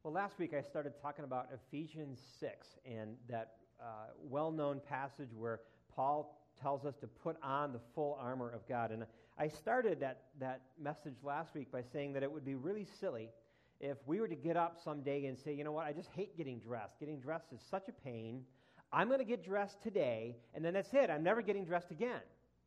Well, last week I started talking about Ephesians 6 and that well-known passage where Paul tells us to put on the full armor of God. And I started that message last week by saying that it would be really silly if we were to get up someday and say, you know what, I just hate getting dressed. Getting dressed is such a pain. I'm going to get dressed today, and then that's it. I'm never getting dressed again.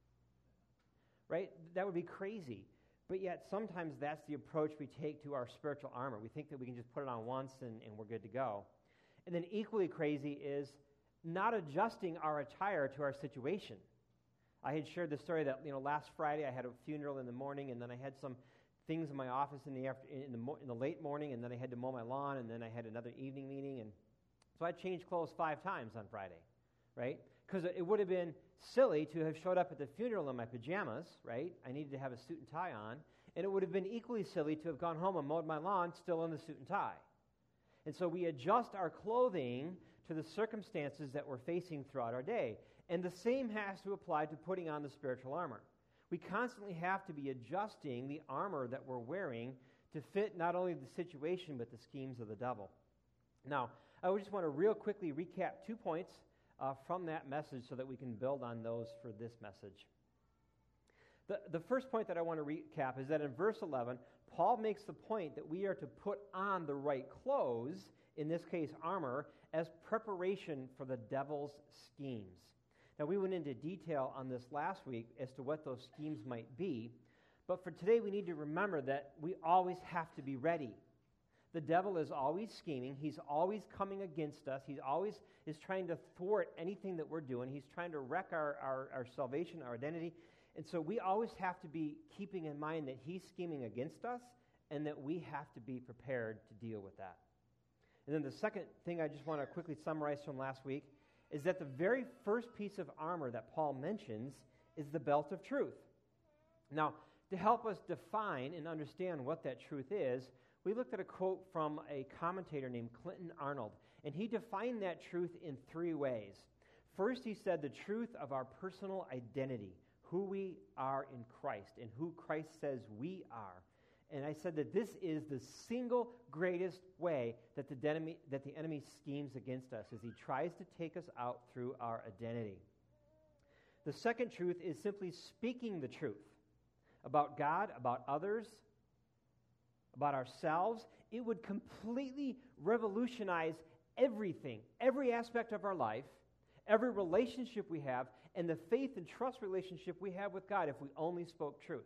Right? That would be crazy. But yet sometimes that's the approach we take to our spiritual armor. We think that we can just put it on once and we're good to go. And then equally crazy is not adjusting our attire to our situation. I had shared the story that last Friday I had a funeral in the morning, and then I had some things in my office in the late morning, and then I had to mow my lawn, and then I had another evening meeting, and so I changed clothes 5 times on Friday, right? Because it would have been silly to have showed up at the funeral in my pajamas, right? I needed to have a suit and tie on, and it would have been equally silly to have gone home and mowed my lawn still in the suit and tie. And so we adjust our clothing to the circumstances that we're facing throughout our day. And the same has to apply to putting on the spiritual armor. We constantly have to be adjusting the armor that we're wearing to fit not only the situation but the schemes of the devil. Now, I just want to real quickly recap 2 points from that message so that we can build on those for this message. The first point that I want to recap is that in verse 11, Paul makes the point that we are to put on the right clothes, in this case armor, as preparation for the devil's schemes. Now, we went into detail on this last week as to what those schemes might be, but for today we need to remember that we always have to be ready. The devil is always scheming. He's always coming against us. He always is trying to thwart anything that we're doing. He's trying to wreck our salvation, our identity. And so we always have to be keeping in mind that he's scheming against us and that we have to be prepared to deal with that. And then the second thing I just want to quickly summarize from last week is that the very first piece of armor that Paul mentions is the belt of truth. Now, to help us define and understand what that truth is, we looked at a quote from a commentator named Clinton Arnold, and he defined that truth in 3 ways. First, he said the truth of our personal identity, who we are in Christ and who Christ says we are. And I said that this is the single greatest way that the enemy schemes against us, as he tries to take us out through our identity. The second truth is simply speaking the truth about God, about others, about ourselves. It would completely revolutionize everything, every aspect of our life, every relationship we have, and the faith and trust relationship we have with God if we only spoke truth.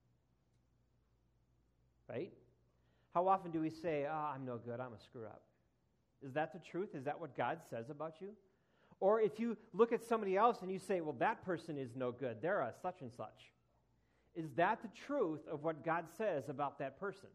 Right? How often do we say, I'm no good, I'm a screw-up? Is that the truth? Is that what God says about you? Or if you look at somebody else and you say, well, that person is no good, they're a such and such. Is that the truth of what God says about that person?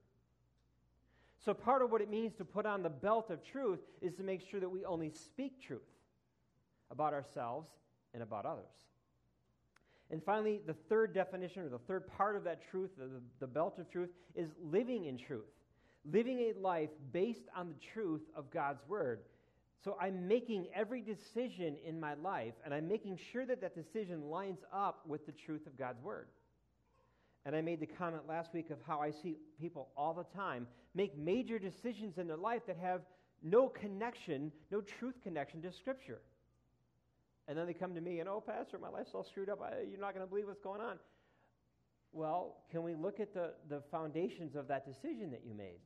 So part of what it means to put on the belt of truth is to make sure that we only speak truth about ourselves and about others. And finally, the third definition, or the third part of that truth, the belt of truth, is living in truth. Living a life based on the truth of God's Word. So I'm making every decision in my life, and I'm making sure that that decision lines up with the truth of God's Word. And I made the comment last week of how I see people all the time make major decisions in their life that have no connection, no truth connection to Scripture. And then they come to me and, Pastor, my life's all screwed up. You're not going to believe what's going on. Well, can we look at the foundations of that decision that you made?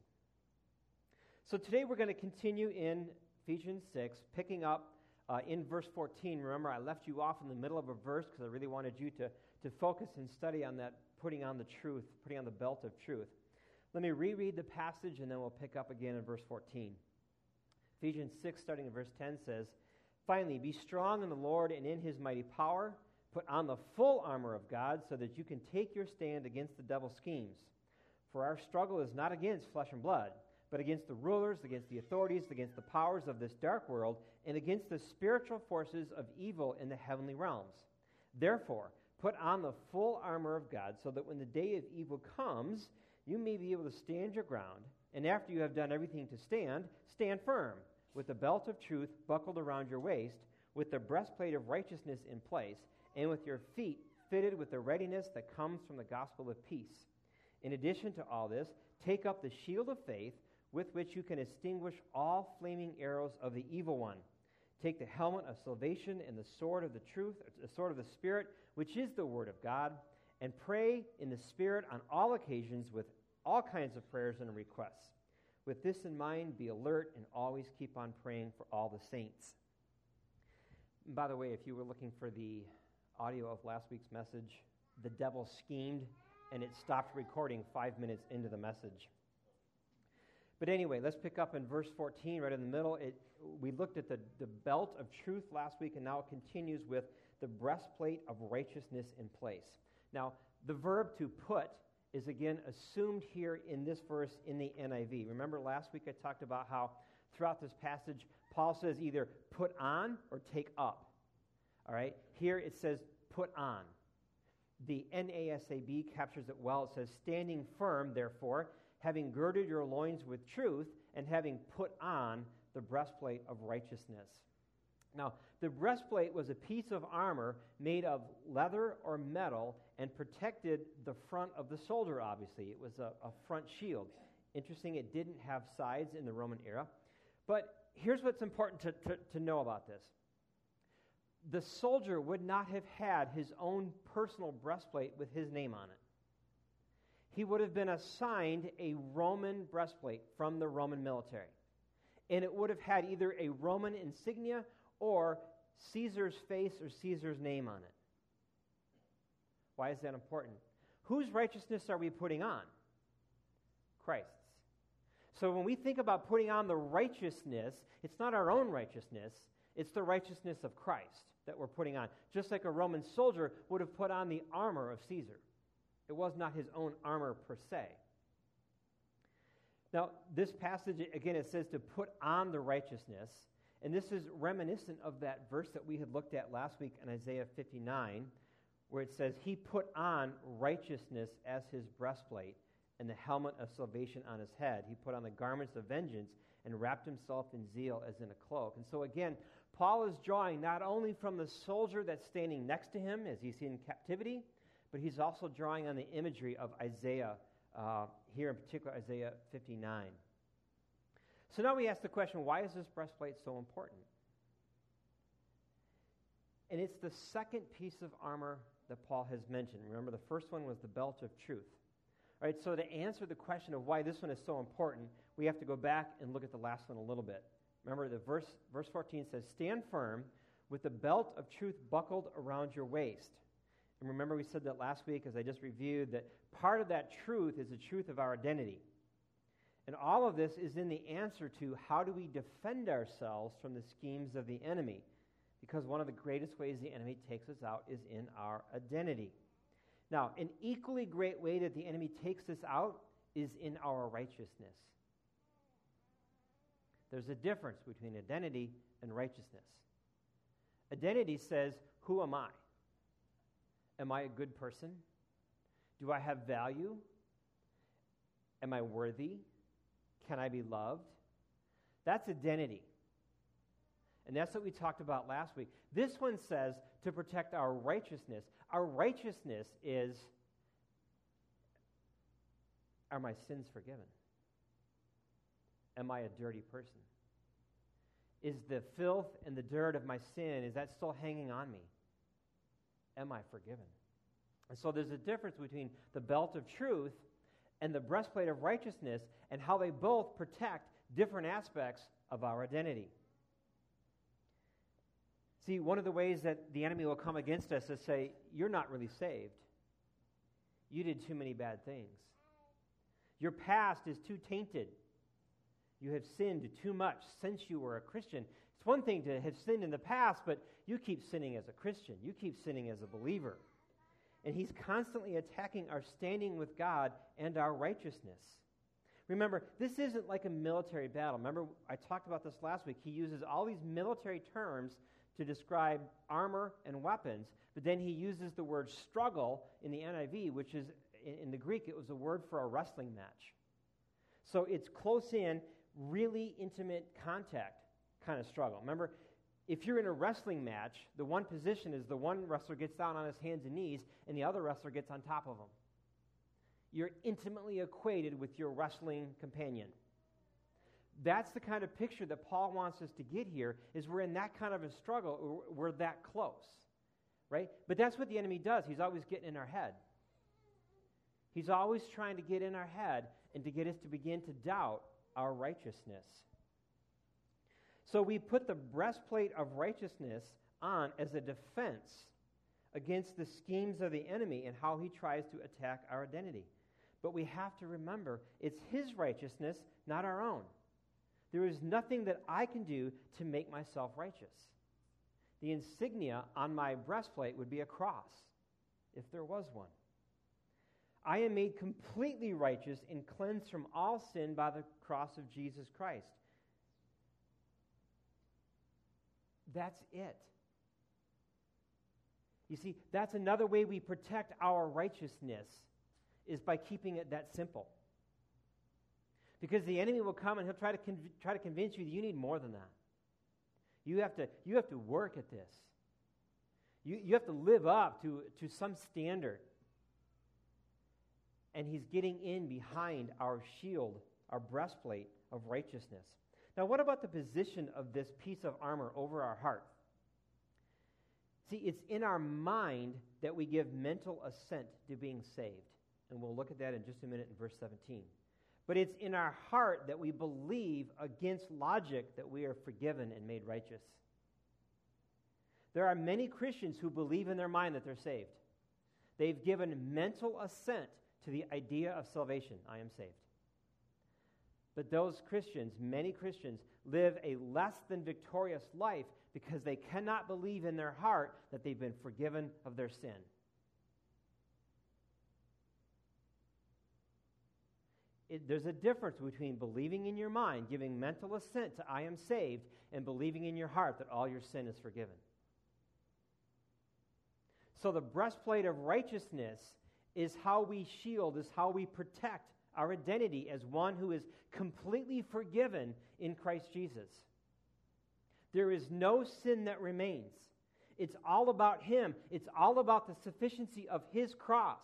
So today we're going to continue in Ephesians 6, picking up in verse 14. Remember, I left you off in the middle of a verse because I really wanted you to focus and study on that, putting on the truth, putting on the belt of truth. Let me reread the passage and then we'll pick up again in verse 14. Ephesians 6, starting in verse 10, says, "Finally, be strong in the Lord and in his mighty power. Put on the full armor of God so that you can take your stand against the devil's schemes. For our struggle is not against flesh and blood, but against the rulers, against the authorities, against the powers of this dark world, and against the spiritual forces of evil in the heavenly realms. Therefore, put on the full armor of God so that when the day of evil comes, you may be able to stand your ground. And after you have done everything to stand, stand firm, with the belt of truth buckled around your waist, with the breastplate of righteousness in place, and with your feet fitted with the readiness that comes from the gospel of peace. In addition to all this, take up the shield of faith, with which you can extinguish all flaming arrows of the evil one. Take the helmet of salvation and the sword of the truth, the sword of the Spirit, which is the word of God, and pray in the Spirit on all occasions with all kinds of prayers and requests. With this in mind, be alert and always keep on praying for all the saints. And by the way, if you were looking for the audio of last week's message, the devil schemed and it stopped recording 5 minutes into the message. But anyway, let's pick up in verse 14, right in the middle. We looked at the belt of truth last week, and now it continues with the breastplate of righteousness in place. Now, the verb to put is again assumed here in this verse in the NIV. Remember last week I talked about how throughout this passage, Paul says either put on or take up. All right? Here it says put on. The NASAB captures it well. It says, standing firm, therefore, having girded your loins with truth, and having put on the breastplate of righteousness. Now, the breastplate was a piece of armor made of leather or metal and protected the front of the soldier, obviously. It was a front shield. Interesting, it didn't have sides in the Roman era. But here's what's important to know about this. The soldier would not have had his own personal breastplate with his name on it. He would have been assigned a Roman breastplate from the Roman military. And it would have had either a Roman insignia or Caesar's face or Caesar's name on it. Why is that important? Whose righteousness are we putting on? Christ's. So when we think about putting on the righteousness, it's not our own righteousness, it's the righteousness of Christ that we're putting on. Just like a Roman soldier would have put on the armor of Caesar. It was not his own armor per se. Now, this passage, again, it says to put on the righteousness, and this is reminiscent of that verse that we had looked at last week in Isaiah 59, where it says, he put on righteousness as his breastplate and the helmet of salvation on his head. He put on the garments of vengeance and wrapped himself in zeal as in a cloak. And so again, Paul is drawing not only from the soldier that's standing next to him as he's in captivity, but he's also drawing on the imagery of Isaiah, here in particular Isaiah 59. So now we ask the question, why is this breastplate so important? And it's the second piece of armor that Paul has mentioned. Remember, the first one was the belt of truth. All right, so to answer the question of why this one is so important, we have to go back and look at the last one a little bit. Remember, the verse 14 says, stand firm with the belt of truth buckled around your waist. And remember, we said that last week, as I just reviewed, that part of that truth is the truth of our identity. And all of this is in the answer to how do we defend ourselves from the schemes of the enemy? Because one of the greatest ways the enemy takes us out is in our identity. Now, an equally great way that the enemy takes us out is in our righteousness. There's a difference between identity and righteousness. Identity says, who am I? Am I a good person? Do I have value? Am I worthy? Can I be loved? That's identity. And that's what we talked about last week. This one says to protect our righteousness. Our righteousness is, are my sins forgiven? Am I a dirty person? Is the filth and the dirt of my sin, is that still hanging on me? Am I forgiven? And so there's a difference between the belt of truth and the breastplate of righteousness and how they both protect different aspects of our identity. See, one of the ways that the enemy will come against us is say, you're not really saved. You did too many bad things. Your past is too tainted. You have sinned too much since you were a Christian. It's one thing to have sinned in the past, but you keep sinning as a Christian. You keep sinning as a believer. And he's constantly attacking our standing with God and our righteousness. Remember, this isn't like a military battle. Remember, I talked about this last week. He uses all these military terms to describe armor and weapons, but then he uses the word struggle in the NIV, which is, in the Greek, it was a word for a wrestling match. So it's close in, really intimate contact kind of struggle. Remember, if you're in a wrestling match, the one position is the one wrestler gets down on his hands and knees, and the other wrestler gets on top of him. You're intimately equated with your wrestling companion. That's the kind of picture that Paul wants us to get here, is we're in that kind of a struggle. We're that close, right? But that's what the enemy does. He's always getting in our head. He's always trying to get in our head and to get us to begin to doubt our righteousness. So we put the breastplate of righteousness on as a defense against the schemes of the enemy and how he tries to attack our identity. But we have to remember, it's his righteousness, not our own. There is nothing that I can do to make myself righteous. The insignia on my breastplate would be a cross, if there was one. I am made completely righteous and cleansed from all sin by the cross of Jesus Christ. That's it. You see, that's another way we protect our righteousness, is by keeping it that simple. Because the enemy will come and he'll try to convince you that you need more than that. You have to work at this. You have to live up to some standard. And he's getting in behind our shield, our breastplate of righteousness. Now, what about the position of this piece of armor over our heart? See, it's in our mind that we give mental assent to being saved. And we'll look at that in just a minute in verse 17. But it's in our heart that we believe against logic that we are forgiven and made righteous. There are many Christians who believe in their mind that they're saved. They've given mental assent to the idea of salvation. I am saved. But those Christians, many Christians, live a less than victorious life because they cannot believe in their heart that they've been forgiven of their sin. There's a difference between believing in your mind, giving mental assent to I am saved, and believing in your heart that all your sin is forgiven. So the breastplate of righteousness is how we shield, is how we protect our identity as one who is completely forgiven in Christ Jesus. There is no sin that remains. It's all about him. It's all about the sufficiency of his cross.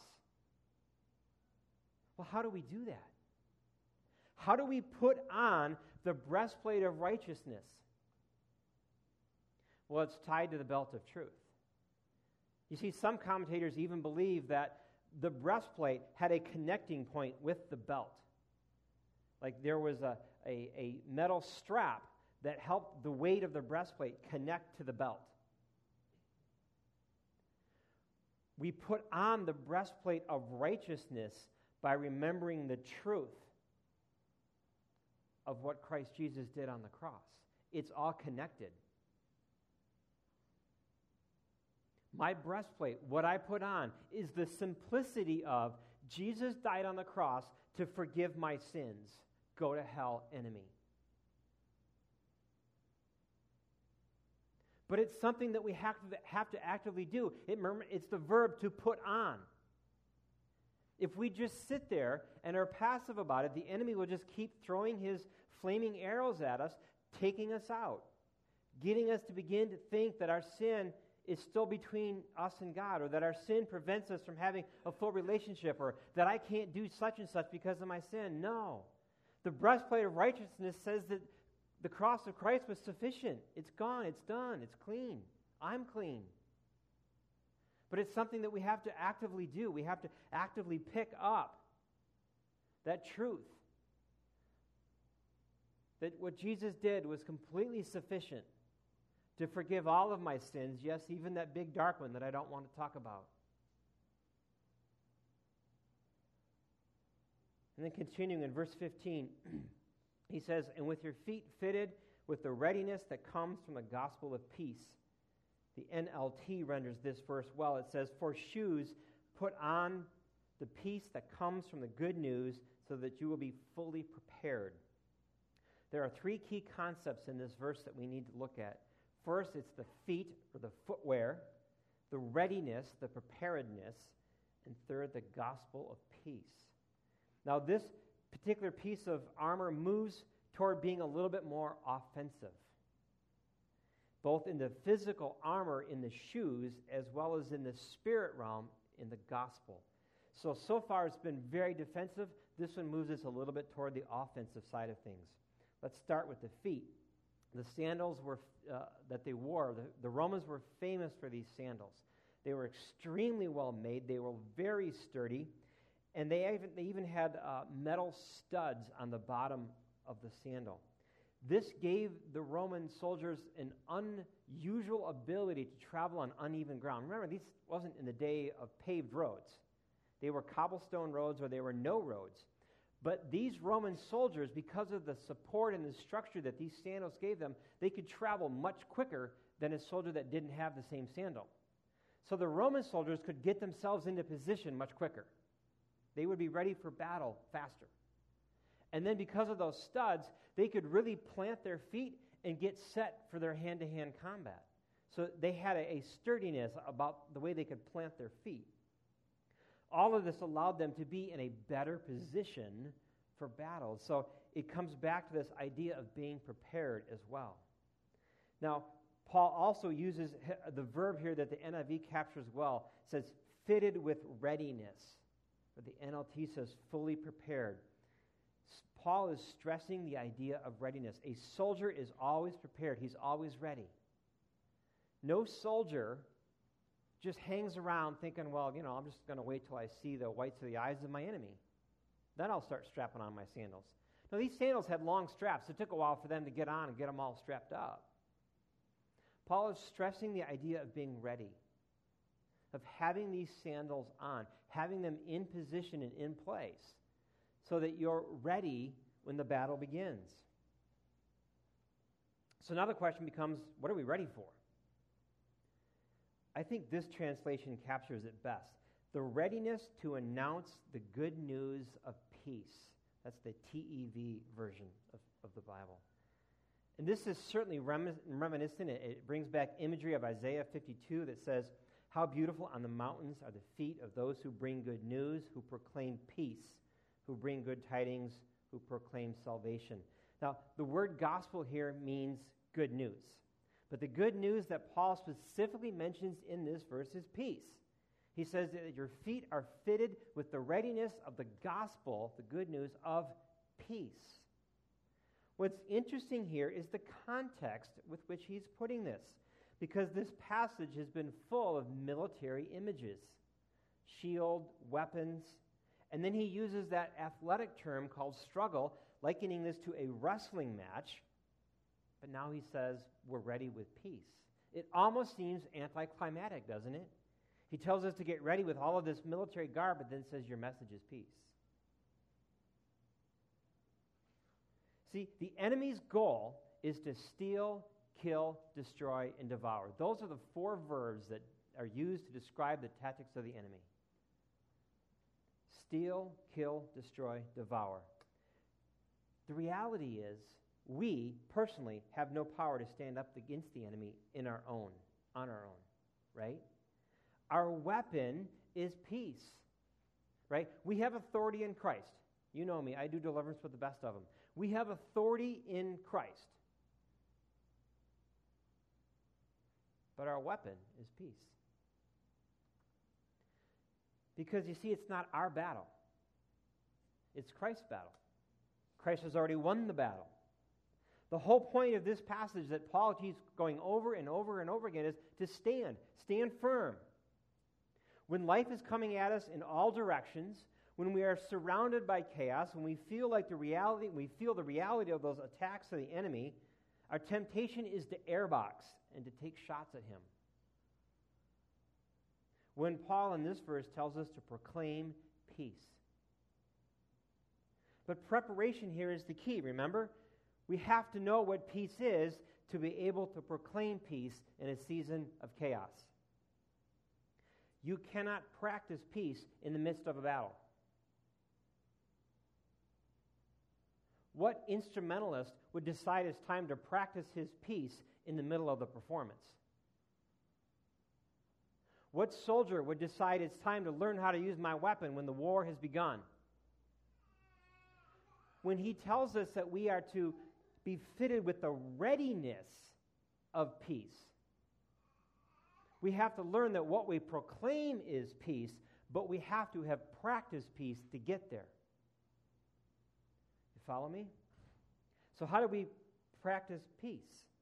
Well, how do we do that? How do we put on the breastplate of righteousness? Well, it's tied to the belt of truth. You see, some commentators even believe that the breastplate had a connecting point with the belt. Like there was a metal strap that helped the weight of the breastplate connect to the belt. We put on the breastplate of righteousness by remembering the truth of what Christ Jesus did on the cross. It's all connected. My breastplate, what I put on, is the simplicity of Jesus died on the cross to forgive my sins. Go to hell, enemy. But it's something that we have to actively do. It's the verb to put on. If we just sit there and are passive about it, the enemy will just keep throwing his flaming arrows at us, taking us out, getting us to begin to think that our sin is still between us and God, or that our sin prevents us from having a full relationship, or that I can't do such and such because of my sin. No. The breastplate of righteousness says that the cross of Christ was sufficient. It's gone. It's done. It's clean. I'm clean. But it's something that we have to actively do. We have to actively pick up that truth. That what Jesus did was completely sufficient to forgive all of my sins, yes, even that big dark one that I don't want to talk about. And then continuing in verse 15, he says, and with your feet fitted with the readiness that comes from the gospel of peace. The NLT renders this verse well. It says, for shoes, put on the peace that comes from the good news so that you will be fully prepared. There are three key concepts in this verse that we need to look at. First, it's the feet, or the footwear, the readiness, the preparedness, and third, the gospel of peace. Now, this particular piece of armor moves toward being a little bit more offensive, both in the physical armor in the shoes as well as in the spirit realm in the gospel. So far it's been very defensive. This one moves us a little bit toward the offensive side of things. Let's start with the feet. The sandals that they wore, the Romans were famous for these sandals. They were extremely well made. They were very sturdy, and they even had metal studs on the bottom of the sandal. This gave the Roman soldiers an unusual ability to travel on uneven ground. Remember, these wasn't in the day of paved roads. They were cobblestone roads, or they were no roads. But these Roman soldiers, because of the support and the structure that these sandals gave them, they could travel much quicker than a soldier that didn't have the same sandal. So the Roman soldiers could get themselves into position much quicker. They would be ready for battle faster. And then because of those studs, they could really plant their feet and get set for their hand-to-hand combat. So they had a sturdiness about the way they could plant their feet. All of this allowed them to be in a better position for battle. So it comes back to this idea of being prepared as well. Now, Paul also uses the verb here that the NIV captures well. It says, fitted with readiness. Or the NLT says, fully prepared. Paul is stressing the idea of readiness. A soldier is always prepared. He's always ready. No soldier just hangs around thinking, well, I'm just going to wait till I see the whites of the eyes of my enemy. Then I'll start strapping on my sandals. Now, these sandals had long straps. It took a while for them to get on and get them all strapped up. Paul is stressing the idea of being ready, of having these sandals on, having them in position and in place, so that you're ready when the battle begins. So now the question becomes, what are we ready for? I think this translation captures it best. The readiness to announce the good news of peace. That's the TEV version of the Bible. And this is certainly reminiscent. It brings back imagery of Isaiah 52 that says, how beautiful on the mountains are the feet of those who bring good news, who proclaim peace, who bring good tidings, who proclaim salvation. Now, the word gospel here means good news. But the good news that Paul specifically mentions in this verse is peace. He says that your feet are fitted with the readiness of the gospel, the good news of peace. What's interesting here is the context with which he's putting this, because this passage has been full of military images, shield, weapons, and then he uses that athletic term called struggle, likening this to a wrestling match. But now he says, we're ready with peace. It almost seems anticlimactic, doesn't it? He tells us to get ready with all of this military garb, but then says your message is peace. See, the enemy's goal is to steal, kill, destroy, and devour. Those are the four verbs that are used to describe the tactics of the enemy. Steal, kill, destroy, devour. The reality is, we personally have no power to stand up against the enemy on our own, right? Our weapon is peace, right? We have authority in Christ. You know me, I do deliverance with the best of them. We have authority in Christ. But our weapon is peace. Because you see, it's not our battle. It's Christ's battle. Christ has already won the battle. The whole point of this passage that Paul keeps going over and over and over again is to stand firm. When life is coming at us in all directions, when we are surrounded by chaos, when we feel the reality of those attacks of the enemy, our temptation is to airbox and to take shots at him. When Paul in this verse tells us to proclaim peace. But preparation here is the key, remember? We have to know what peace is to be able to proclaim peace in a season of chaos. You cannot practice peace in the midst of a battle. What instrumentalist would decide it's time to practice his peace in the middle of the performance? What soldier would decide it's time to learn how to use my weapon when the war has begun? When he tells us that we are to be fitted with the readiness of peace, we have to learn that what we proclaim is peace, but we have to have practiced peace to get there. You follow me? So how do we practice peace?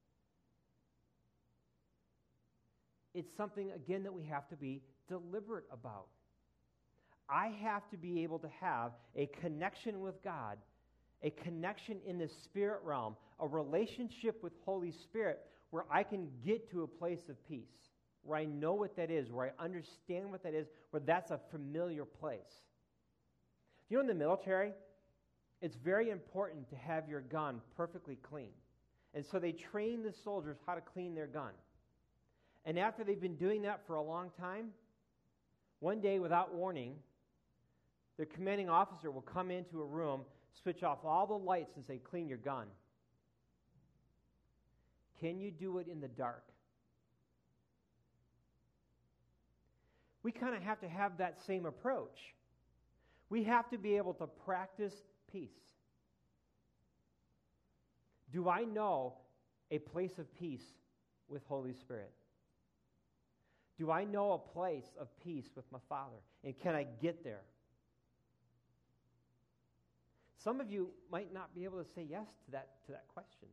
It's something, again, that we have to be deliberate about. I have to be able to have a connection with God, a connection in the spirit realm, a relationship with Holy Spirit where I can get to a place of peace, where I know what that is, where I understand what that is, where that's a familiar place. You know, in the military, it's very important to have your gun perfectly clean. And so they train the soldiers how to clean their gun. And after they've been doing that for a long time, one day without warning, their commanding officer will come into a room, switch off all the lights and say, clean your gun. Can you do it in the dark? We kind of have to have that same approach. We have to be able to practice peace. Do I know a place of peace with Holy Spirit? Do I know a place of peace with my Father? And can I get there? Some of you might not be able to say yes to that question.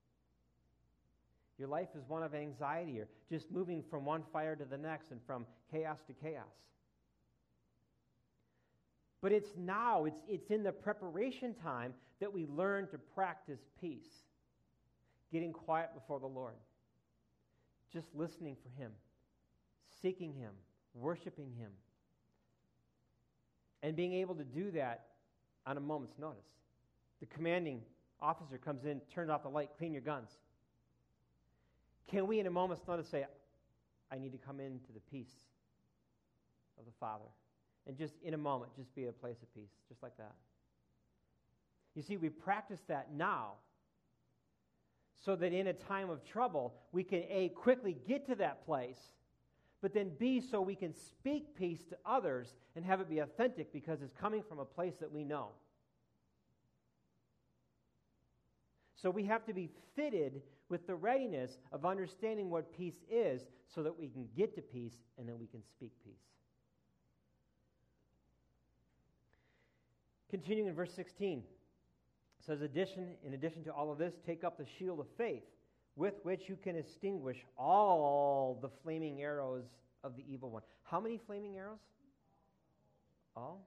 Your life is one of anxiety or just moving from one fire to the next and from chaos to chaos. But it's now, it's in the preparation time that we learn to practice peace. Getting quiet before the Lord. Just listening for Him. Seeking Him. Worshiping Him. And being able to do that on a moment's notice. The commanding officer comes in, turns off the light, clean your guns. Can we in a moment's notice say, I need to come into the peace of the Father? And just in a moment, just be a place of peace, just like that. You see, we practice that now so that in a time of trouble, we can A, quickly get to that place, but then B, so we can speak peace to others and have it be authentic because it's coming from a place that we know. So we have to be fitted with the readiness of understanding what peace is so that we can get to peace and then we can speak peace. Continuing in verse 16, it says, in addition to all of this, take up the shield of faith with which you can extinguish all the flaming arrows of the evil one. How many flaming arrows? All?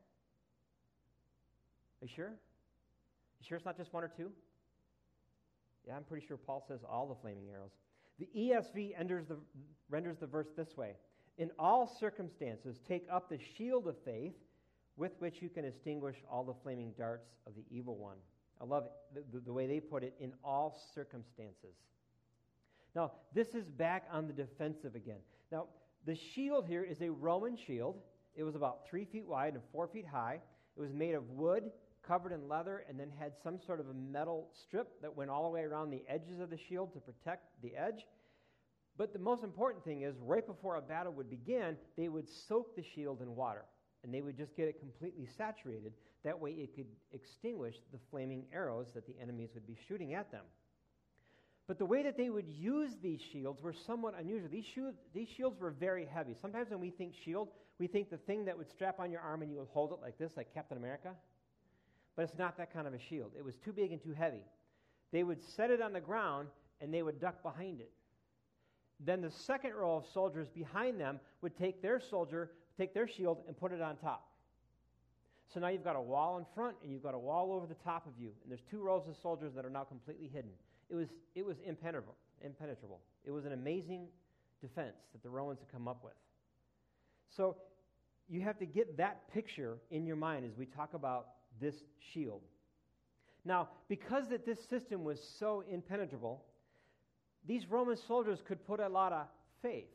Are you sure? You sure it's not just one or two? Yeah, I'm pretty sure Paul says all the flaming arrows. The ESV renders the verse this way. In all circumstances, take up the shield of faith with which you can extinguish all the flaming darts of the evil one. I love it, the way they put it, in all circumstances. Now, this is back on the defensive again. Now, the shield here is a Roman shield. It was about 3 feet wide and 4 feet high. It was made of wood, covered in leather, and then had some sort of a metal strip that went all the way around the edges of the shield to protect the edge. But the most important thing is, right before a battle would begin, they would soak the shield in water, and they would just get it completely saturated. That way it could extinguish the flaming arrows that the enemies would be shooting at them. But the way that they would use these shields were somewhat unusual. These shields were very heavy. Sometimes when we think shield, we think the thing that would strap on your arm and you would hold it like this, like Captain America. But it's not that kind of a shield. It was too big and too heavy. They would set it on the ground, and they would duck behind it. Then the second row of soldiers behind them would take their shield, and put it on top. So now you've got a wall in front, and you've got a wall over the top of you, and there's 2 rows of soldiers that are now completely hidden. It was impenetrable. It was an amazing defense that the Romans had come up with. So you have to get that picture in your mind as we talk about this shield. Now, because that this system was so impenetrable, these Roman soldiers could put a lot of faith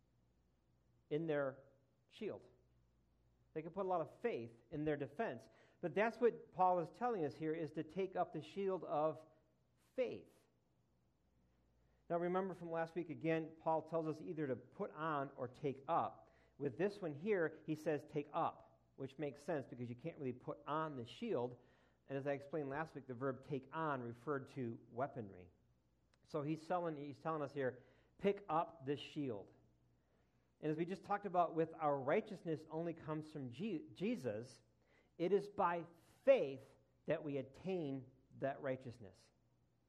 in their shield. They could put a lot of faith in their defense. But that's what Paul is telling us here, is to take up the shield of faith. Now remember from last week, again, Paul tells us either to put on or take up. With this one here, he says take up, which makes sense because you can't really put on the shield. And as I explained last week, the verb take on referred to weaponry. So he's telling us here, pick up the shield. And as we just talked about, with our righteousness only comes from Jesus, it is by faith that we attain that righteousness.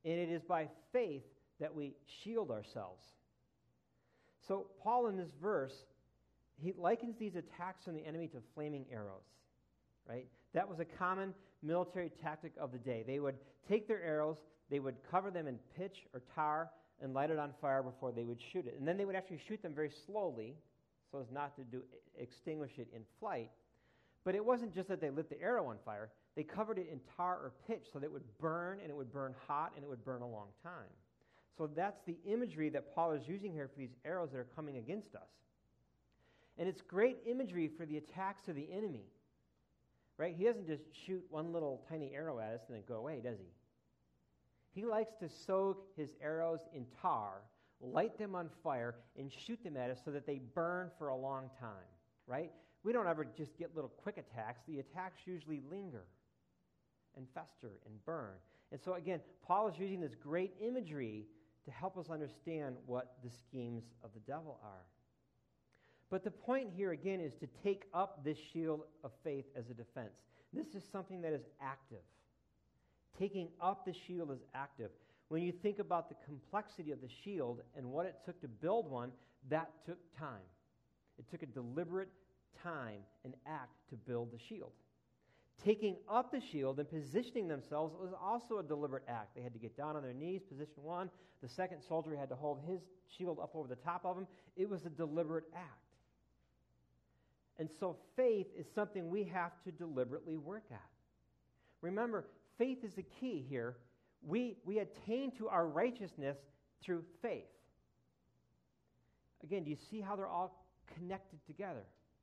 And it is by faith that we shield ourselves. So Paul in this verse, he likens these attacks from the enemy to flaming arrows, right? That was a common military tactic of the day. They would take their arrows, they would cover them in pitch or tar and light it on fire before they would shoot it. And then they would actually shoot them very slowly so as not to extinguish it in flight. But it wasn't just that they lit the arrow on fire. They covered it in tar or pitch so that it would burn, and it would burn hot, and it would burn a long time. So that's the imagery that Paul is using here for these arrows that are coming against us. And it's great imagery for the attacks of the enemy. Right? He doesn't just shoot one little tiny arrow at us and then go away, does he? He likes to soak his arrows in tar, light them on fire, and shoot them at us so that they burn for a long time. Right? We don't ever just get little quick attacks. The attacks usually linger and fester and burn. And so again, Paul is using this great imagery to help us understand what the schemes of the devil are. But the point here again is to take up this shield of faith as a defense. This is something that is active. Taking up the shield is active. When you think about the complexity of the shield and what it took to build one, that took time. It took a deliberate time and act to build the shield. Taking up the shield and positioning themselves was also a deliberate act. They had to get down on their knees, position one. The second soldier had to hold his shield up over the top of him. It was a deliberate act. And so faith is something we have to deliberately work at. Remember, faith is the key here. We attain to our righteousness through faith. Again, do you see how they're all connected together?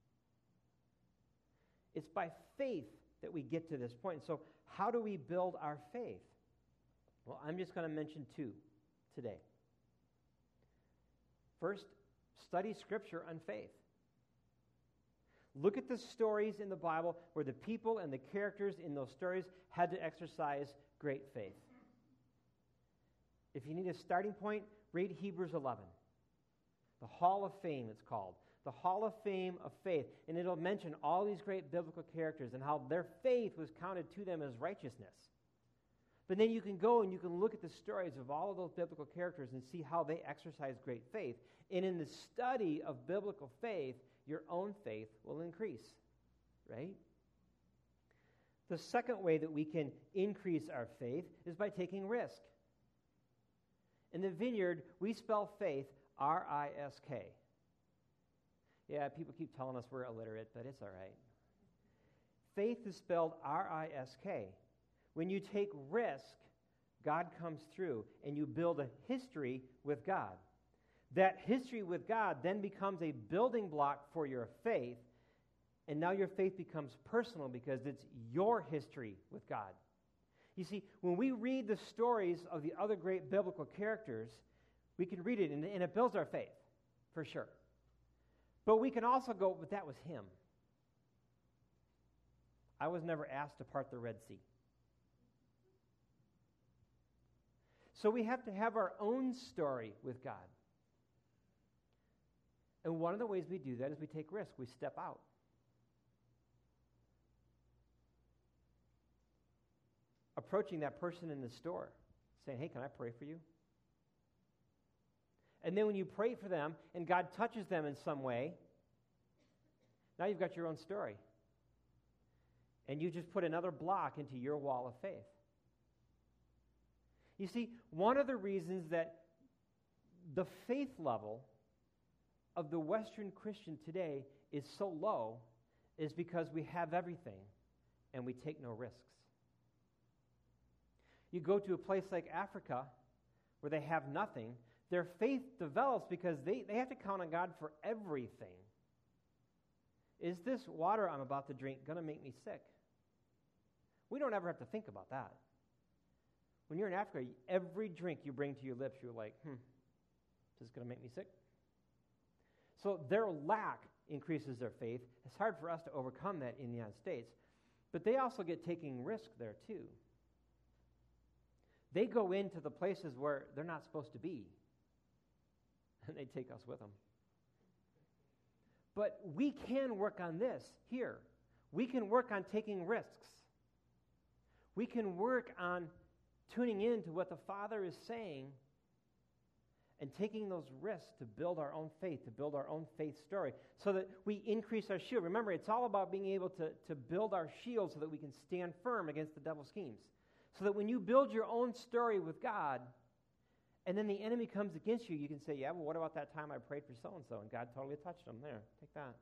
It's by faith that we get to this point. So how do we build our faith? Well, I'm just going to mention two today. First, study Scripture on faith. Look at the stories in the Bible where the people and the characters in those stories had to exercise great faith. If you need a starting point, read Hebrews 11. The Hall of Fame, it's called. The Hall of Fame of Faith. And it'll mention all these great biblical characters and how their faith was counted to them as righteousness. But then you can go and you can look at the stories of all of those biblical characters and see how they exercise great faith. And in the study of biblical faith, your own faith will increase, right? The second way that we can increase our faith is by taking risk. In the Vineyard, we spell faith R-I-S-K. Yeah, people keep telling us we're illiterate, but it's all right. Faith is spelled R-I-S-K. When you take risk, God comes through, and you build a history with God. That history with God then becomes a building block for your faith, and now your faith becomes personal because it's your history with God. You see, when we read the stories of the other great biblical characters, we can read it, and it builds our faith, for sure. But we can also go, but that was him. I was never asked to part the Red Sea. So we have to have our own story with God. And one of the ways we do that is we take risk. We step out. Approaching that person in the store, saying, hey, can I pray for you? And then when you pray for them and God touches them in some way, now you've got your own story. And you just put another block into your wall of faith. You see, one of the reasons that the faith level of the Western Christian today is so low is because we have everything and we take no risks. You go to a place like Africa where they have nothing, their faith develops because they have to count on God for everything. Is this water I'm about to drink going to make me sick? We don't ever have to think about that. When you're in Africa, every drink you bring to your lips, you're like, is this going to make me sick? So their lack increases their faith. It's hard for us to overcome that in the United States. But they also get taking risk there too. They go into the places where they're not supposed to be. And they take us with them. But we can work on this here. We can work on taking risks. We can work on tuning in to what the Father is saying and taking those risks to build our own faith, to build our own faith story, so that we increase our shield. Remember, it's all about being able to build our shield so that we can stand firm against the devil's schemes. So that when you build your own story with God, and then the enemy comes against you, you can say, yeah, well, what about that time I prayed for so-and-so, and God totally touched them? There, take that.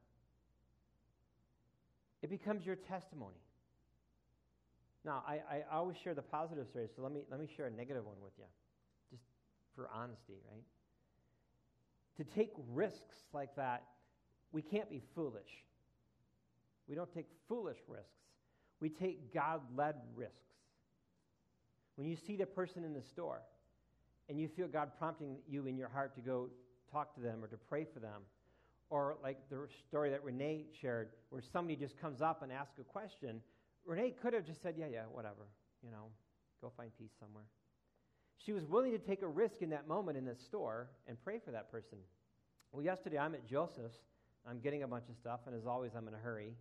It becomes your testimony. Now, I always share the positive stories, so let me share a negative one with you, just for honesty, right? To take risks like that, we can't be foolish. We don't take foolish risks. We take God-led risks. When you see the person in the store and you feel God prompting you in your heart to go talk to them or to pray for them, or like the story that Renee shared where somebody just comes up and asks a question, Renee could have just said, yeah, whatever, go find peace somewhere. She was willing to take a risk in that moment in the store and pray for that person. Well, yesterday I'm at Joseph's. I'm getting a bunch of stuff, and as always, I'm in a hurry.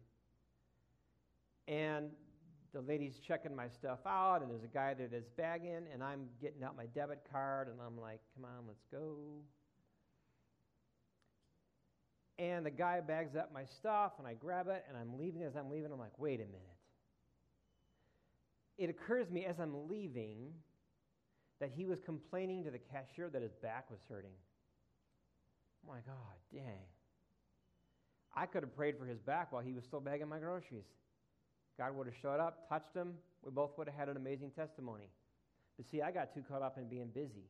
And the lady's checking my stuff out, and there's a guy that is bagging, and I'm getting out my debit card, and I'm like, come on, let's go. And the guy bags up my stuff, and I grab it, and I'm leaving. As I'm leaving, I'm like, wait a minute. It occurs to me as I'm leaving that he was complaining to the cashier that his back was hurting. I'm like, oh, dang. I could have prayed for his back while he was still bagging my groceries. God would have showed up, touched him. We both would have had an amazing testimony. But see, I got too caught up in being busy.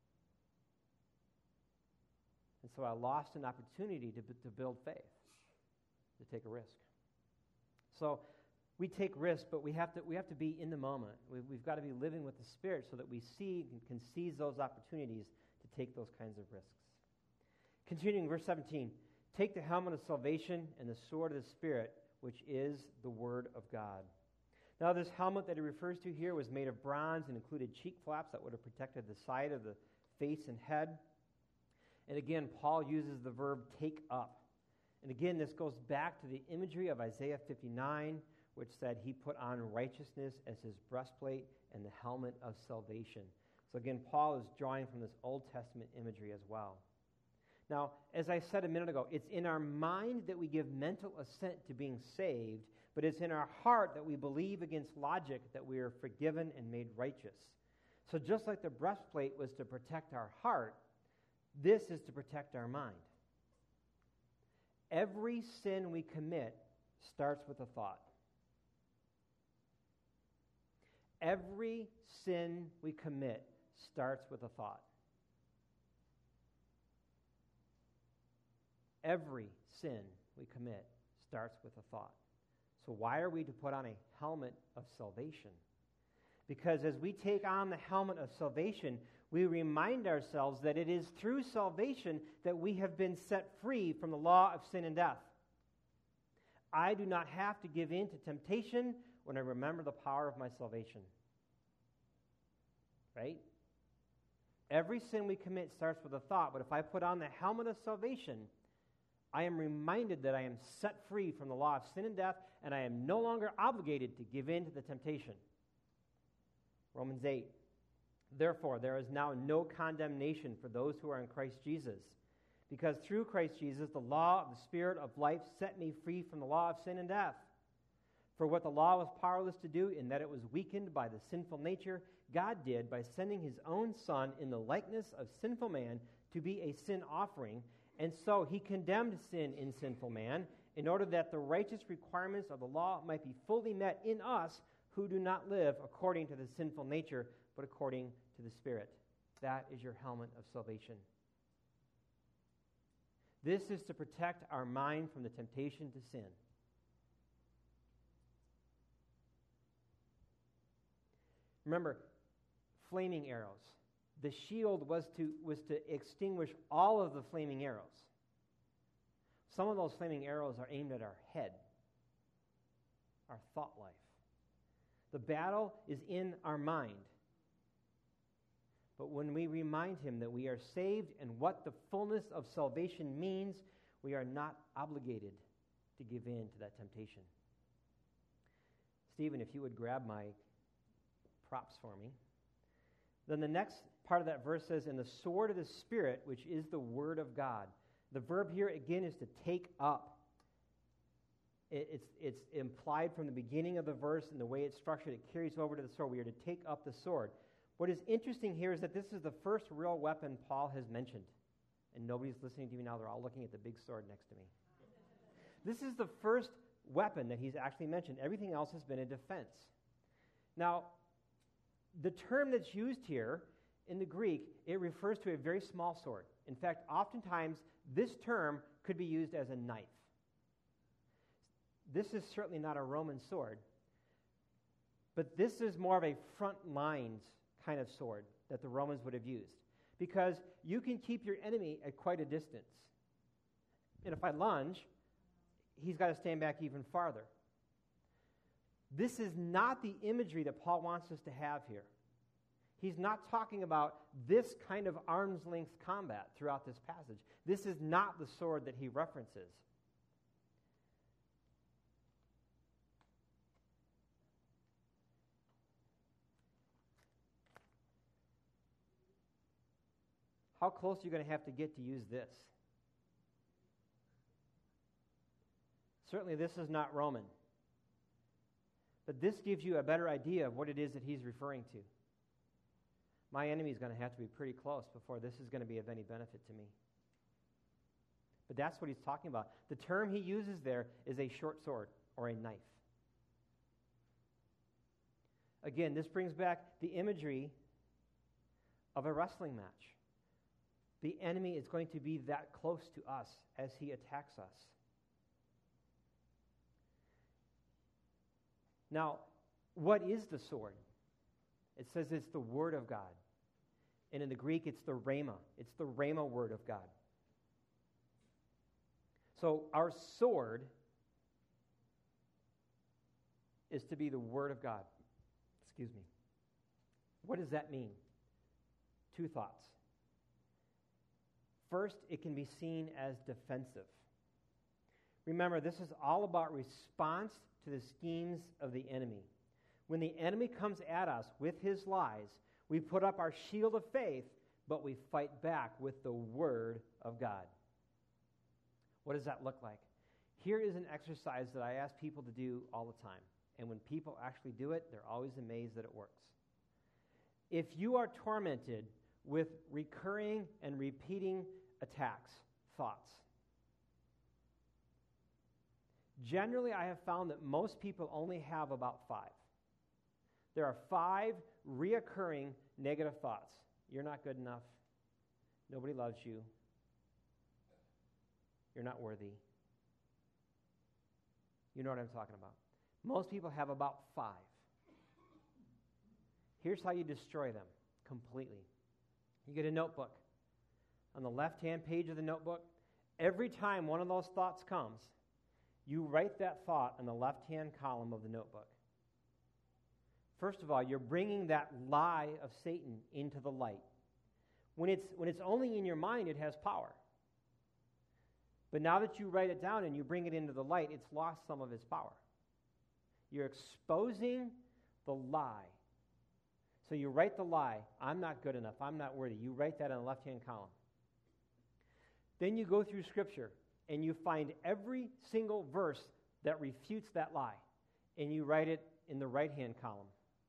And so I lost an opportunity to build faith, to take a risk. So we take risks, but we have to be in the moment. We've got to be living with the Spirit so that we see and can seize those opportunities to take those kinds of risks. Continuing, verse 17, take the helmet of salvation and the sword of the Spirit, which is the Word of God. Now, this helmet that he refers to here was made of bronze and included cheek flaps that would have protected the side of the face and head. And again, Paul uses the verb take up. And again, this goes back to the imagery of Isaiah 59, which said he put on righteousness as his breastplate and the helmet of salvation. So again, Paul is drawing from this Old Testament imagery as well. Now, as I said a minute ago, it's in our mind that we give mental assent to being saved, but it's in our heart that we believe against logic that we are forgiven and made righteous. So just like the breastplate was to protect our heart, this is to protect our mind. Every sin we commit starts with a thought. Every sin we commit starts with a thought. Every sin we commit starts with a thought. So why are we to put on a helmet of salvation? Because as we take on the helmet of salvation, we remind ourselves that it is through salvation that we have been set free from the law of sin and death. I do not have to give in to temptation when I remember the power of my salvation. Right? Every sin we commit starts with a thought, but if I put on the helmet of salvation, I am reminded that I am set free from the law of sin and death, and I am no longer obligated to give in to the temptation. Romans 8. Therefore, there is now no condemnation for those who are in Christ Jesus, because through Christ Jesus, the law of the Spirit of life set me free from the law of sin and death. For what the law was powerless to do, in that it was weakened by the sinful nature, God did by sending his own Son in the likeness of sinful man to be a sin offering. And so he condemned sin in sinful man in order that the righteous requirements of the law might be fully met in us who do not live according to the sinful nature, but according to the Spirit. That is your helmet of salvation. This is to protect our mind from the temptation to sin. Remember, flaming arrows. The shield was to extinguish all of the flaming arrows. Some of those flaming arrows are aimed at our head, our thought life. The battle is in our mind. But when we remind him that we are saved and what the fullness of salvation means, we are not obligated to give in to that temptation. Stephen, if you would grab my props for me. Then the next part of that verse says, "And the sword of the Spirit, which is the word of God." The verb here, again, is to take up. It's implied from the beginning of the verse, and the way it's structured, it carries over to the sword. We are to take up the sword. What is interesting here is that this is the first real weapon Paul has mentioned. And nobody's listening to me now. They're all looking at the big sword next to me. This is the first weapon that he's actually mentioned. Everything else has been a defense. Now, the term that's used here in the Greek, it refers to a very small sword. In fact, oftentimes, this term could be used as a knife. This is certainly not a Roman sword, but this is more of a front lines kind of sword that the Romans would have used, because you can keep your enemy at quite a distance. And if I lunge, he's got to stand back even farther. This is not the imagery that Paul wants us to have here. He's not talking about this kind of arm's length combat throughout this passage. This is not the sword that he references. How close are you going to have to get to use this? Certainly this is not Roman. But this gives you a better idea of what it is that he's referring to. My enemy is going to have to be pretty close before this is going to be of any benefit to me. But that's what he's talking about. The term he uses there is a short sword or a knife. Again, this brings back the imagery of a wrestling match. The enemy is going to be that close to us as he attacks us. Now, what is the sword? It says it's the Word of God. And in the Greek, it's the rhema. It's the rhema word of God. So our sword is to be the Word of God. Excuse me. What does that mean? Two thoughts. First, it can be seen as defensive. Remember, this is all about response to the schemes of the enemy. When the enemy comes at us with his lies, we put up our shield of faith, but we fight back with the Word of God. What does that look like? Here is an exercise that I ask people to do all the time. And when people actually do it, they're always amazed that it works. If you are tormented with recurring and repeating attacks, thoughts, generally I have found that most people only have about 5. There are 5 reoccurring negative thoughts. You're not good enough. Nobody loves you. You're not worthy. You know what I'm talking about. Most people have about 5. Here's how you destroy them completely. You get a notebook. On the left-hand page of the notebook, every time one of those thoughts comes, you write that thought on the left-hand column of the notebook. First of all, you're bringing that lie of Satan into the light. When it's only in your mind, it has power. But now that you write it down and you bring it into the light, it's lost some of its power. You're exposing the lie. So you write the lie, I'm not good enough, I'm not worthy. You write that on the left-hand column. Then you go through Scripture and you find every single verse that refutes that lie, and you write it in the right-hand column.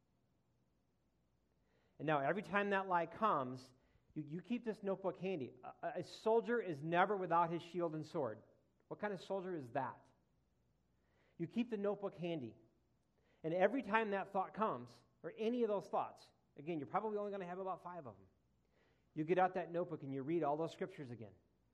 And now every time that lie comes, you keep this notebook handy. A soldier is never without his shield and sword. What kind of soldier is that? You keep the notebook handy. And every time that thought comes, or any of those thoughts, again, you're probably only going to have about 5 of them. You get out that notebook and you read all those scriptures again.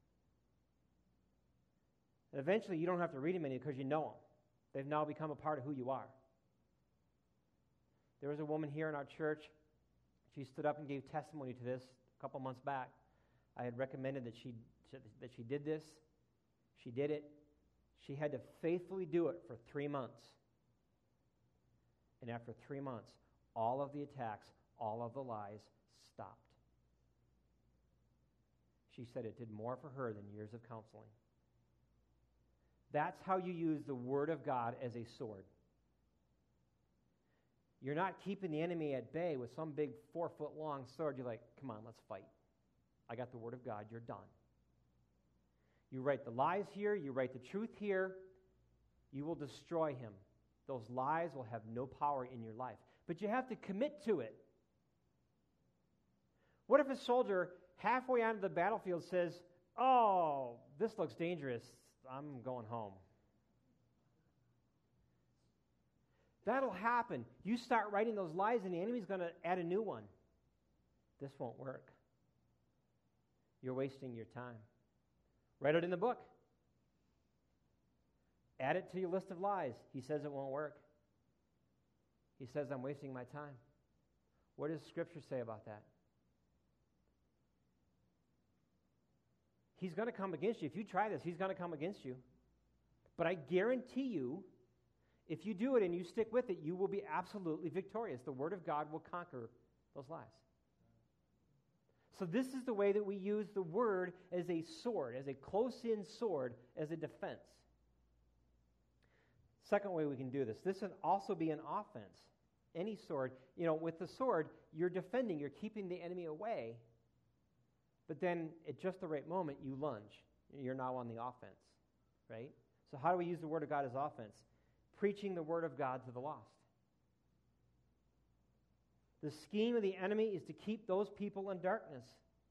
And eventually you don't have to read them anymore because you know them. They've now become a part of who you are. There was a woman here in our church. She stood up and gave testimony to this a couple months back. I had recommended that she did this. She did it. She had to faithfully do it for 3 months. And after 3 months, all of the attacks, all of the lies stopped. She said it did more for her than years of counseling. That's how you use the Word of God as a sword. You're not keeping the enemy at bay with some big 4-foot-long sword. You're like, come on, let's fight. I got the Word of God. You're done. You write the lies here. You write the truth here. You will destroy him. Those lies will have no power in your life. But you have to commit to it. What if a soldier halfway onto the battlefield says, oh, this looks dangerous. I'm going home. That'll happen. You start writing those lies and the enemy's going to add a new one. This won't work. You're wasting your time. Write it in the book. Add it to your list of lies. He says it won't work. He says I'm wasting my time. What does Scripture say about that? He's going to come against you. If you try this, he's going to come against you. But I guarantee you, if you do it and you stick with it, you will be absolutely victorious. The Word of God will conquer those lies. So this is the way that we use the Word as a sword, as a close-in sword, as a defense. Second way we can do this. This can also be an offense. Any sword, with the sword, you're defending, you're keeping the enemy away. But then, at just the right moment, you lunge. You're now on the offense, right? So how do we use the Word of God as offense? Preaching the Word of God to the lost. The scheme of the enemy is to keep those people in darkness.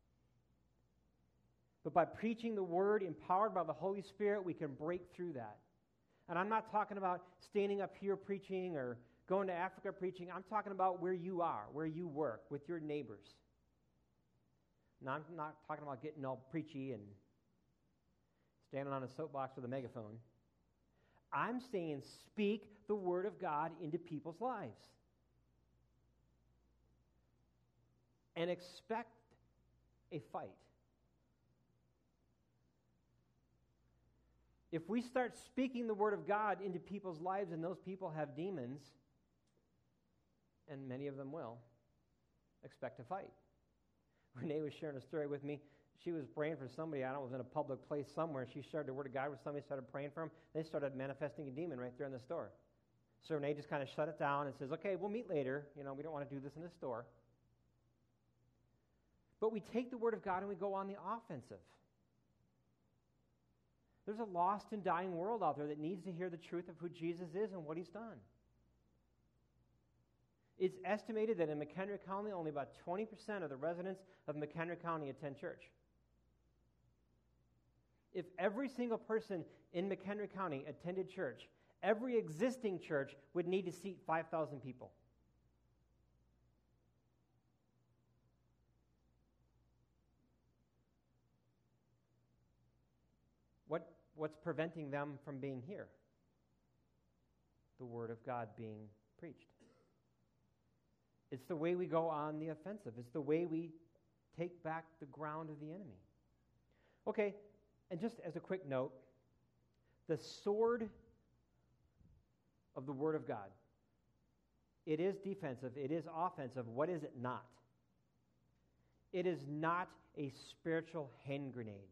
But by preaching the Word, empowered by the Holy Spirit, we can break through that. And I'm not talking about standing up here preaching or going to Africa preaching. I'm talking about where you are, where you work, with your neighbors. Now, I'm not talking about getting all preachy and standing on a soapbox with a megaphone. I'm saying speak the Word of God into people's lives. And expect a fight. If we start speaking the Word of God into people's lives and those people have demons, and many of them will, expect a fight. Renee was sharing a story with me. She was praying for somebody, I don't know, was in a public place somewhere. She shared the Word of God with somebody, started praying for them. They started manifesting a demon right there in the store. So Renee just kind of shut it down and says, okay, we'll meet later. We don't want to do this in the store. But we take the Word of God and we go on the offensive. There's a lost and dying world out there that needs to hear the truth of who Jesus is and what he's done. It's estimated that in McHenry County, only about 20% of the residents of McHenry County attend church. If every single person in McHenry County attended church, every existing church would need to seat 5,000 people. What's preventing them from being here? The Word of God being preached. It's the way we go on the offensive. It's the way we take back the ground of the enemy. Okay, and just as a quick note, the sword of the Word of God, it is defensive, it is offensive. What is it not? It is not a spiritual hand grenade.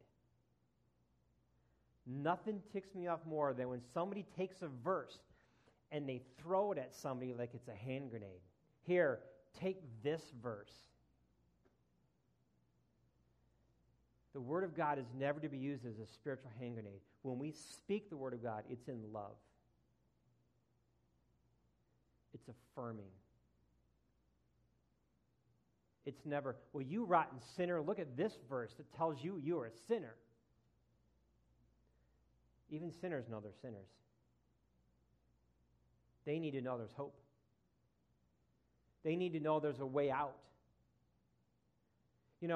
Nothing ticks me off more than when somebody takes a verse and they throw it at somebody like it's a hand grenade. Here, take this verse. The Word of God is never to be used as a spiritual hand grenade. When we speak the Word of God, it's in love. It's affirming. It's never, well, you rotten sinner, look at this verse that tells you you're a sinner. Even sinners know they're sinners. They need to know there's hope. They need to know there's a way out. I'm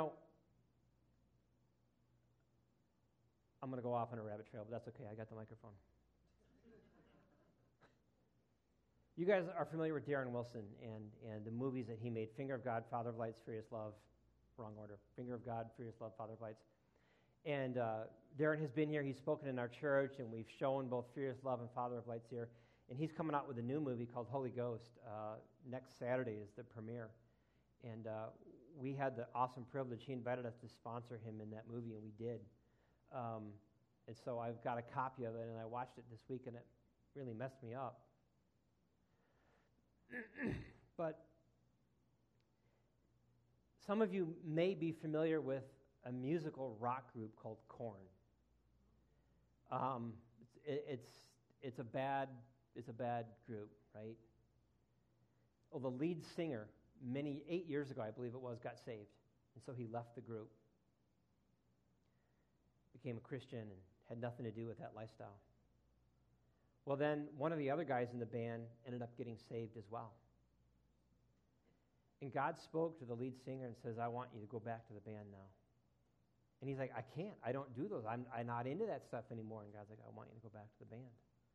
going to go off on a rabbit trail, but that's okay. I got the microphone. You guys are familiar with Darren Wilson and the movies that he made, Finger of God, Father of Lights, Furious Love. Wrong order. Finger of God, Furious Love, Father of Lights. And Darren has been here. He's spoken in our church, and we've shown both Furious Love and Father of Lights here. And he's coming out with a new movie called Holy Ghost. Next Saturday is the premiere. And we had the awesome privilege. He invited us to sponsor him in that movie, and we did. And so I've got a copy of it, and I watched it this week, and it really messed me up. But some of you may be familiar with a musical rock group called Korn. It's a bad group, right? Well, the lead singer, 8 years ago, I believe it was, got saved, and so he left the group, became a Christian, and had nothing to do with that lifestyle. Well, then one of the other guys in the band ended up getting saved as well. And God spoke to the lead singer and says, I want you to go back to the band now. And he's like, I can't. I don't do those. I'm not into that stuff anymore. And God's like, I want you to go back to the band.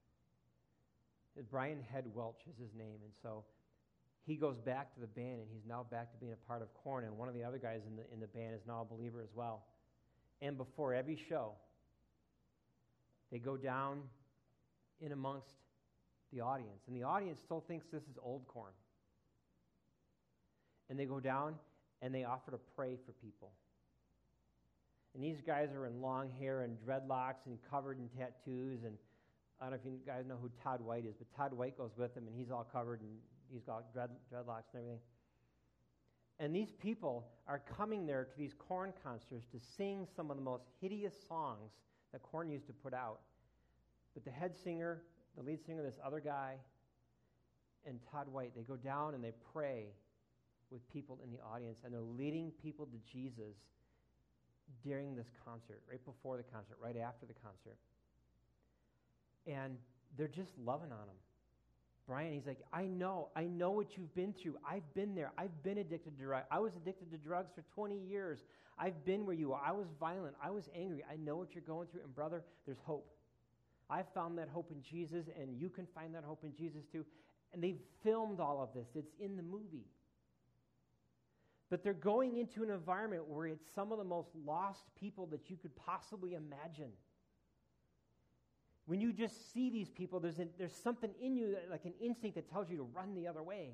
Brian Head Welch is his name. And so he goes back to the band, and he's now back to being a part of Korn. And one of the other guys in the band is now a believer as well. And before every show, they go down in amongst the audience. And the audience still thinks this is old Korn. And they go down, and they offer to pray for people. And these guys are in long hair and dreadlocks and covered in tattoos. And I don't know if you guys know who Todd White is, but Todd White goes with them, and he's all covered, and he's got dreadlocks and everything. And these people are coming there to these Korn concerts to sing some of the most hideous songs that Korn used to put out. But the head singer, the lead singer, this other guy, and Todd White, they go down and they pray with people in the audience, and they're leading people to Jesus during this concert, right before the concert, right after the concert. And they're just loving on him. Brian, he's like, I know what you've been through. I've been there. I've been addicted to drugs. I was addicted to drugs for 20 years. I've been where you are. I was violent. I was angry. I know what you're going through. And brother, there's hope. I've found that hope in Jesus, and you can find that hope in Jesus too. And they've filmed all of this. It's in the movie. But they're going into an environment where it's some of the most lost people that you could possibly imagine. When you just see these people, there's something in you, like an instinct that tells you to run the other way.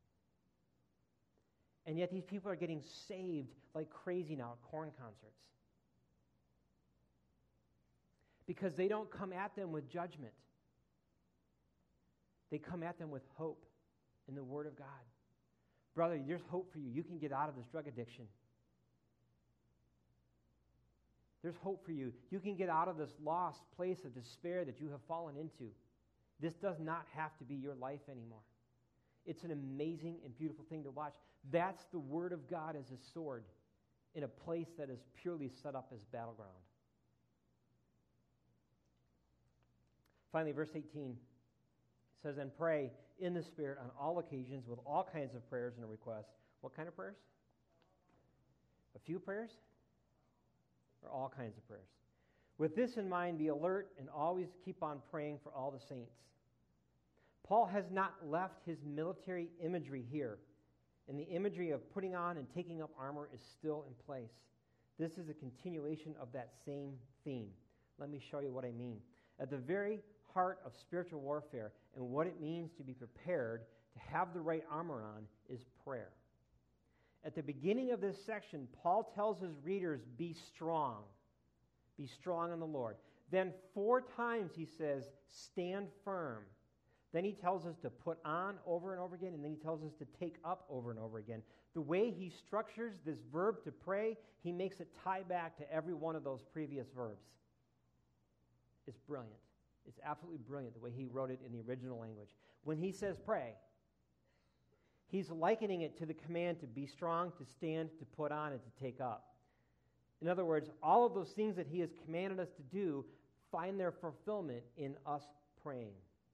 And yet these people are getting saved like crazy now at Korn concerts. Because they don't come at them with judgment. They come at them with hope in the Word of God. Brother, there's hope for you. You can get out of this drug addiction. There's hope for you. You can get out of this lost place of despair that you have fallen into. This does not have to be your life anymore. It's an amazing and beautiful thing to watch. That's the Word of God as a sword in a place that is purely set up as battleground. Finally, verse 18 says, and pray in the Spirit on all occasions with all kinds of prayers and requests. What kind of prayers? A few prayers? Or all kinds of prayers? With this in mind, be alert and always keep on praying for all the saints. Paul has not left his military imagery here, and the imagery of putting on and taking up armor is still in place. This is a continuation of that same theme. Let me show you what I mean. At the very heart of spiritual warfare and what it means to be prepared to have the right armor on is prayer. At the beginning of this section, Paul tells his readers, be strong. Be strong in the Lord. Then 4 times he says, stand firm. Then he tells us to put on over and over again, and then he tells us to take up over and over again. The way he structures this verb to pray, he makes it tie back to every one of those previous verbs. It's brilliant. It's absolutely brilliant the way he wrote it in the original language. When he says pray, he's likening it to the command to be strong, to stand, to put on, and to take up. In other words, all of those things that he has commanded us to do find their fulfillment in us praying.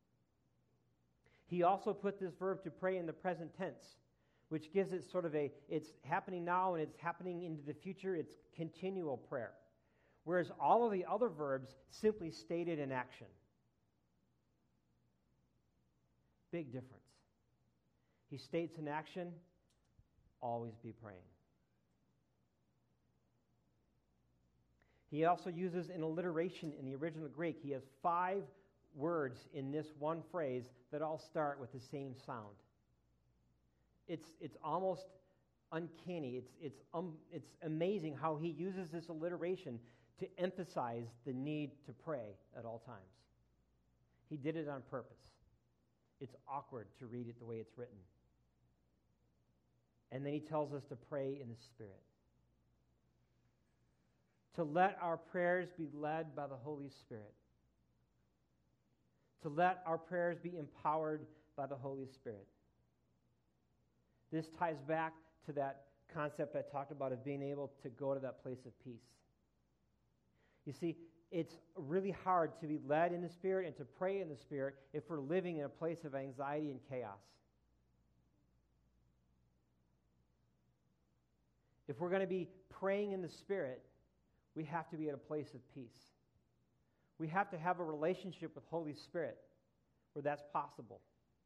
He also put this verb to pray in the present tense, which gives it sort of it's happening now and it's happening into the future. It's continual prayer. Whereas all of the other verbs simply stated in action. Big difference. He states in action, always be praying. He also uses an alliteration in the original Greek. He has 5 words in this one phrase that all start with the same sound. It's almost uncanny. It's amazing how he uses this alliteration to emphasize the need to pray at all times. He did it on purpose. It's awkward to read it the way it's written. And then he tells us to pray in the Spirit. To let our prayers be led by the Holy Spirit. To let our prayers be empowered by the Holy Spirit. This ties back to that concept I talked about of being able to go to that place of peace. You see, it's really hard to be led in the Spirit and to pray in the Spirit if we're living in a place of anxiety and chaos. If we're going to be praying in the Spirit, we have to be at a place of peace. We have to have a relationship with Holy Spirit where that's possible.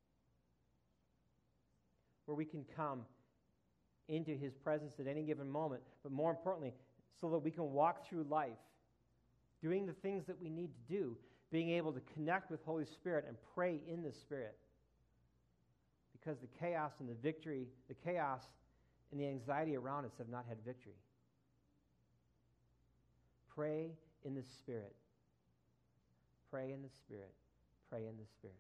Where we can come into His presence at any given moment, but more importantly, so that we can walk through life doing the things that we need to do, being able to connect with Holy Spirit and pray in the Spirit. Because the chaos and the chaos and the anxiety around us have not had victory. Pray in the Spirit. Pray in the Spirit. Pray in the Spirit.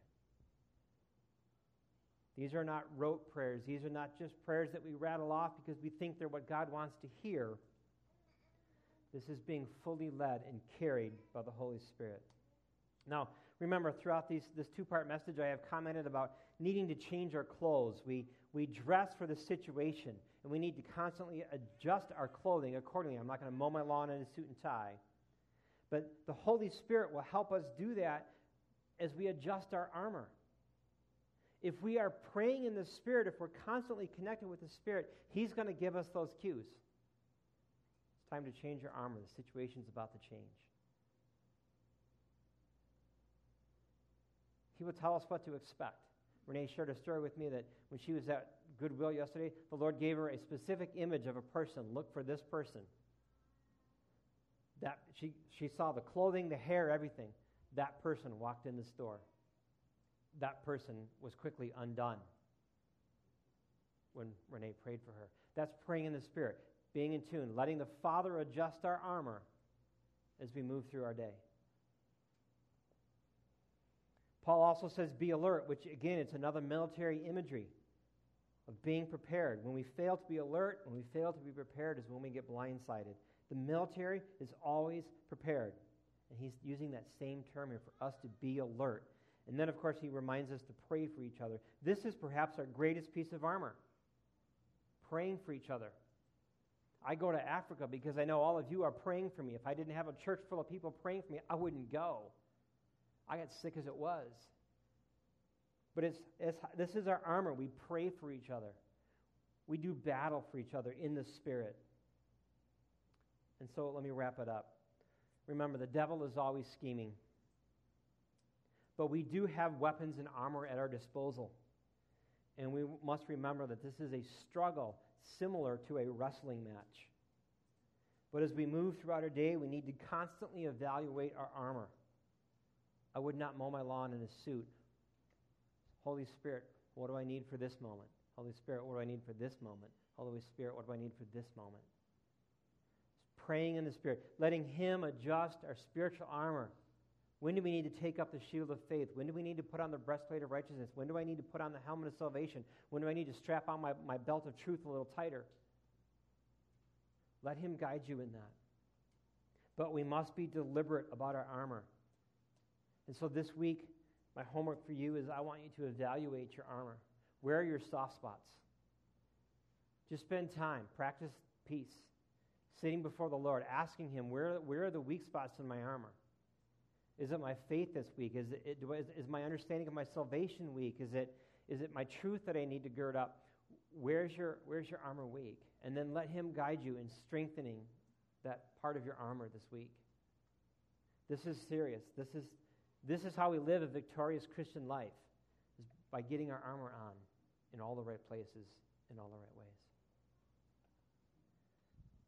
These are not rote prayers. These are not just prayers that we rattle off because we think they're what God wants to hear. This is being fully led and carried by the Holy Spirit. Now, remember, throughout this two-part message, I have commented about needing to change our clothes. We dress for the situation, and we need to constantly adjust our clothing accordingly. I'm not going to mow my lawn in a suit and tie. But the Holy Spirit will help us do that as we adjust our armor. If we are praying in the Spirit, if we're constantly connected with the Spirit, He's going to give us those cues. It's time to change your armor. The situation's about to change. He will tell us what to expect. Renee shared a story with me that when she was at Goodwill yesterday, the Lord gave her a specific image of a person. Look for this person. That she saw the clothing, the hair, everything. That person walked in the store. That person was quickly undone when Renee prayed for her. That's praying in the Spirit, being in tune, letting the Father adjust our armor as we move through our day. Paul also says, be alert, which again, it's another military imagery of being prepared. When we fail to be alert, when we fail to be prepared is when we get blindsided. The military is always prepared. And he's using that same term here for us to be alert. And then, of course, he reminds us to pray for each other. This is perhaps our greatest piece of armor, praying for each other. I go to Africa because I know all of you are praying for me. If I didn't have a church full of people praying for me, I wouldn't go. I got sick as it was. But this is our armor. We pray for each other. We do battle for each other in the Spirit. And so let me wrap it up. Remember, the devil is always scheming. But we do have weapons and armor at our disposal. And we must remember that this is a struggle similar to a wrestling match. But as we move throughout our day, we need to constantly evaluate our armor. I would not mow my lawn in a suit. Holy Spirit, what do I need for this moment? Holy Spirit, what do I need for this moment? Holy Spirit, what do I need for this moment? Praying in the Spirit, letting Him adjust our spiritual armor. When do we need to take up the shield of faith? When do we need to put on the breastplate of righteousness? When do I need to put on the helmet of salvation? When do I need to strap on my belt of truth a little tighter? Let Him guide you in that. But we must be deliberate about our armor. And so this week, my homework for you is I want you to evaluate your armor. Where are your soft spots? Just spend time, practice peace, sitting before the Lord, asking Him, where are the weak spots in my armor? Is it my faith this week? Is my understanding of my salvation weak? Is it my truth that I need to gird up? Where's your armor weak? And then let Him guide you in strengthening that part of your armor this week. This is serious. This is how we live a victorious Christian life, is by getting our armor on in all the right places, in all the right ways.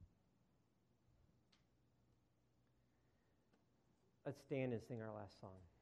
Let's stand and sing our last song.